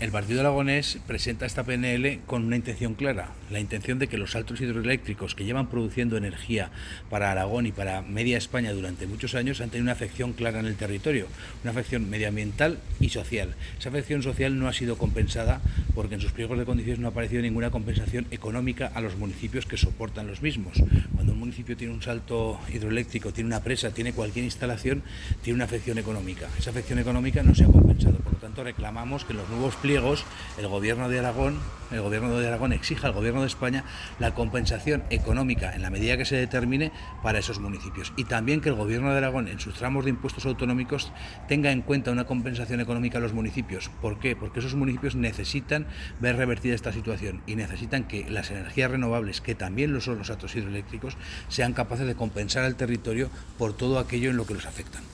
El Partido Aragonés presenta esta PNL con una intención clara, la intención de que los saltos hidroeléctricos que llevan produciendo energía para Aragón y para media España durante muchos años han tenido una afección clara en el territorio, una afección medioambiental y social. Esa afección social no ha sido compensada porque en sus pliegos de condiciones no ha aparecido ninguna compensación económica a los municipios que soportan los mismos. Cuando un municipio tiene un salto hidroeléctrico, tiene una presa, tiene cualquier instalación, tiene una afección económica. Esa afección económica no se ha compensado. Por lo tanto, reclamamos que en los nuevos pliegos el gobierno de Aragón exija al gobierno de España la compensación económica en la medida que se determine para esos municipios, y también que el gobierno de Aragón en sus tramos de impuestos autonómicos tenga en cuenta una compensación económica a los municipios. ¿Por qué? Porque esos municipios necesitan ver revertida esta situación y necesitan que las energías renovables, que también lo son los saltos hidroeléctricos, sean capaces de compensar al territorio por todo aquello en lo que los afecta.